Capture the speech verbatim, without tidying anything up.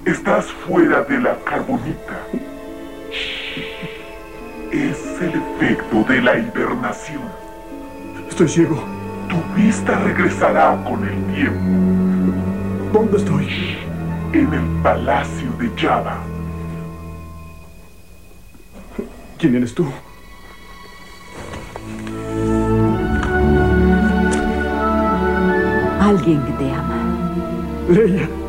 Estás fuera de la carbonita. Es el efecto de la hibernación. Estoy ciego. Tu vista regresará con el tiempo. ¿Dónde estoy? En el palacio de Jabba. ¿Quién eres tú? Alguien que te ama. Leia.